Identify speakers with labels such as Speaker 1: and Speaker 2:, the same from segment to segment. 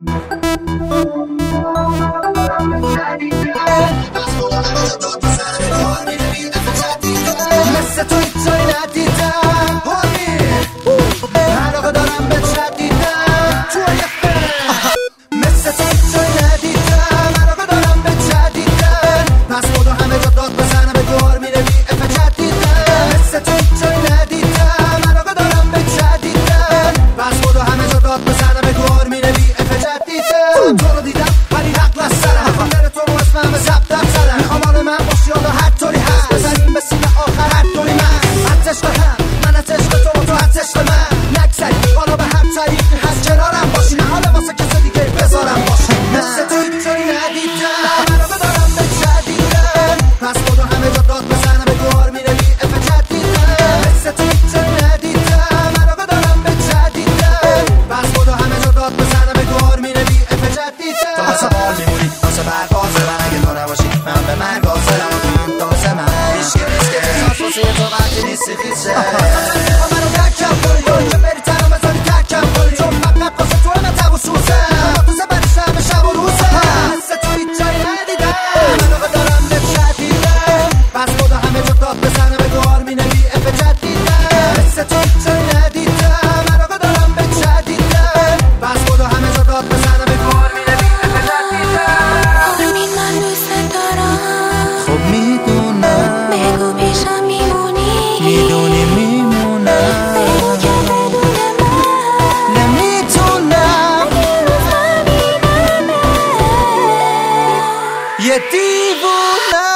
Speaker 1: مثل تو هیچ جایی ندیدم علاقه دارم به جدیدم مثل تو هیچ جایی ندیدم علاقه دارم به جدیدم پس خدا همه جا داد بزنم به دوار میره بی اف جدیدم مثل تو هیچ جایی ندیدم علاقه دارم به جدیدم پس خدا همه جا داد بزنم به دوار میره بی اف جدیدم تو رو دیدم ولی حق لسترم خاطر تو رو اسمم زب دفترم میخوام حال من باشی حالا هر طوری هست بزنیم به سینه آخر هر طوری من عشق هم من از عشق تو و تو از عشق من نگذری حالا به هم طریقی هست کنارم باشی نه حالا واسه کسی دیگه بذارم باشی مثل تو هیچ جایی ندیدم علاقه دارم به جدیدم پس خدا همه جا داد بزنم به دوار میره بی اف جدیدم مثل تو هیچ جایی ندیدم علاقه دارم به جدیدم پس خدا همه جا داد بزنم به دوار میره بی اف جدیدم تو واسه بال میمونی واسه برقاز من اگه تو نباشی من به مرگ حاضرم و تو هم تازه من ریسک احساس واسه تو وقتی نیستی خیزه منو درکم کنی که بری تنها بذاری ترکم کنی چون فقط واسه تو من تب و سوزم حافظه برشتم به شب و روزه مثل تو هیچ جایی ندیدم علاقه دارم به جدیدم پس خدا همه جا داد بزنه به دوار مینه بی اف جدیدم مثل تو هیچ جایی ندیدم علاقه دارم به جدیدم پس خدا همه جا داد بزنه به دوار مینه بی اف جدیدم
Speaker 2: من دوست دارم
Speaker 1: خب میدونم
Speaker 2: بگو پیشم میمونی
Speaker 1: میدونی میمونم
Speaker 2: بگو که بدون من
Speaker 1: نمیتونم
Speaker 2: اگه رو فهمیدمه
Speaker 1: یه دیوونم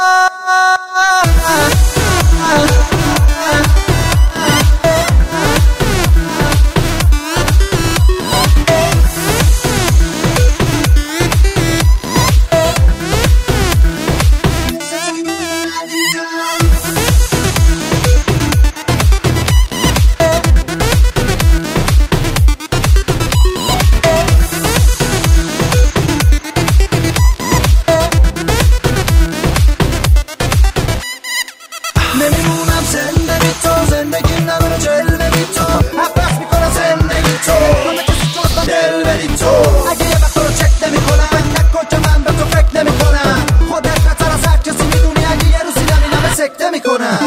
Speaker 1: نمیمونم زنده بی تو زندگی نداره جلوه بی تو عباس میکنه زندگی تو همه کسی جز دل بری تو اگه یه وقت رو چک نمی کنم نکن که من به تو فکر نمی کنم خودت بهتر از هر کسی میدونی اگه یه روزی نمینم سکته میکنم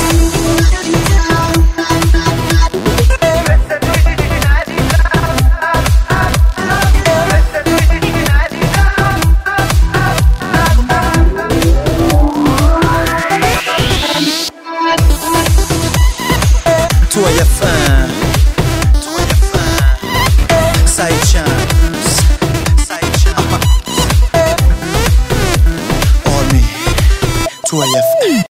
Speaker 1: تو یه فن سعید شمس آرمی تو یه فن